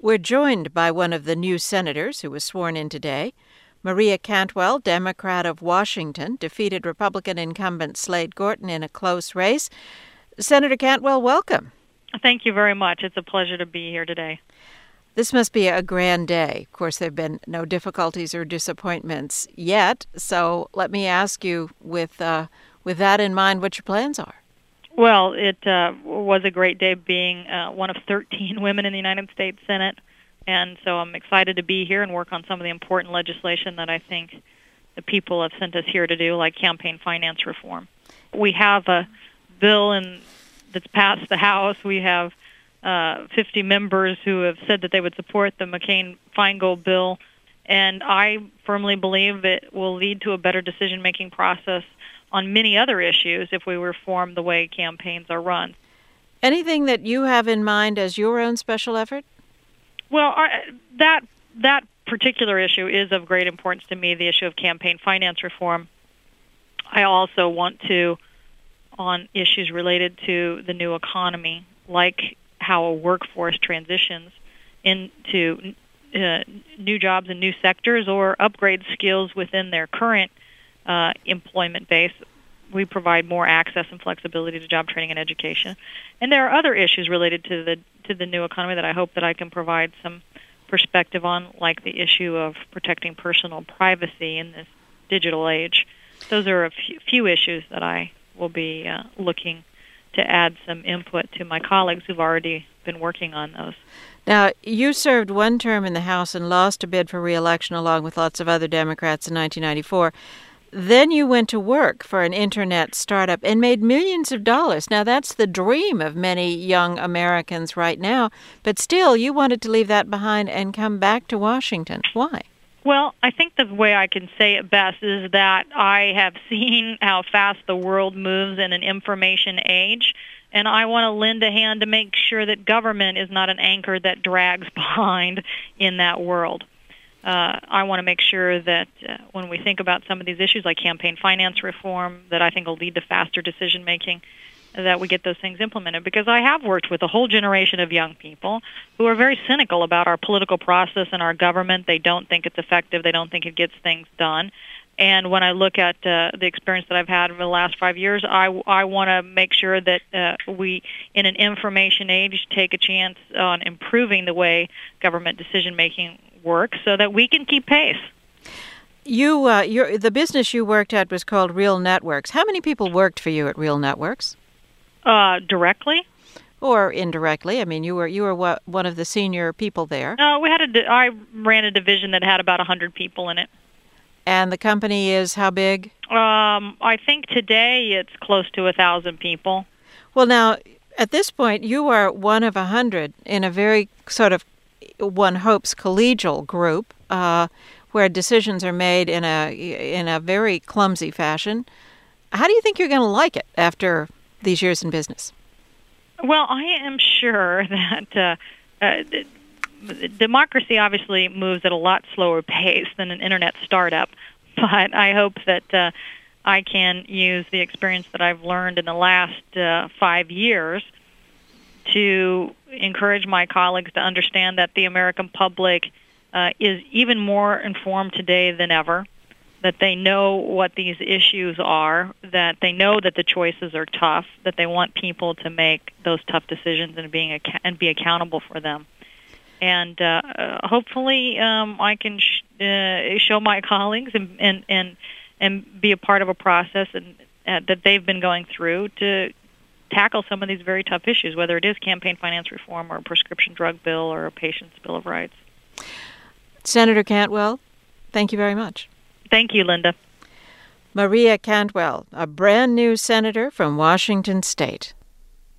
We're joined by one of the new senators who was sworn in today. Maria Cantwell, Democrat of Washington, defeated Republican incumbent Slade Gorton in a close race. Senator Cantwell, welcome. Thank you very much. It's a pleasure to be here today. This must be a grand day. Of course, there have been no difficulties or disappointments yet. So let me ask you, with that in mind, what your plans are. Well, it was a great day being one of 13 women in the United States Senate. And so I'm excited to be here and work on some of the important legislation that I think the people have sent us here to do, like campaign finance reform. We have a bill that's passed the House. We have 50 members who have said that they would support the McCain-Feingold bill. And I firmly believe it will lead to a better decision-making process on many other issues if we reform the way campaigns are run. Anything that you have in mind as your own special effort? Well, that particular issue is of great importance to me, the issue of campaign finance reform. I also want to, on issues related to the new economy, like how a workforce transitions into new jobs in new sectors or upgrade skills within their current employment base. We provide more access and flexibility to job training and education. And there are other issues related to the new economy that I hope that I can provide some perspective on, like the issue of protecting personal privacy in this digital age. Those are a few issues that I will be looking to add some input to my colleagues who've already been working on those. Now, you served one term in the House and lost a bid for re-election along with lots of other Democrats in 1994. Then you went to work for an internet startup and made millions of dollars. Now, that's the dream of many young Americans right now. But still, you wanted to leave that behind and come back to Washington. Why? Well, I think the way I can say it best is that I have seen how fast the world moves in an information age, and I want to lend a hand to make sure that government is not an anchor that drags behind in that world. I want to make sure that when we think about some of these issues like campaign finance reform that I think will lead to faster decision-making, that we get those things implemented. Because I have worked with a whole generation of young people who are very cynical about our political process and our government. They don't think it's effective. They don't think it gets things done. And when I look at the experience that I've had over the last 5 years, I want to make sure that we, in an information age, take a chance on improving the way government decision-making works so that we can keep pace. The business you worked at was called Real Networks. How many people worked for you at Real Networks? Directly? Or indirectly? I mean, you were one of the senior people there. I ran a division that had about 100 people in it. And the company is how big? I think today it's close to 1,000 people. Well, now, at this point, you are one of 100 in a very sort of, one hopes, collegial group where decisions are made in a very clumsy fashion. How do you think you're going to like it after these years in business? Well, I am sure that democracy obviously moves at a lot slower pace than an internet startup, but I hope that I can use the experience that I've learned in the last 5 years to encourage my colleagues to understand that the American public is even more informed today than ever, that they know what these issues are, that they know that the choices are tough, that they want people to make those tough decisions and be accountable for them. And hopefully I can show my colleagues and be a part of a process that they've been going through to tackle some of these very tough issues, whether it is campaign finance reform or a prescription drug bill or a patient's Bill of Rights. Senator Cantwell, thank you very much. Thank you, Linda. Maria Cantwell, a brand new senator from Washington State.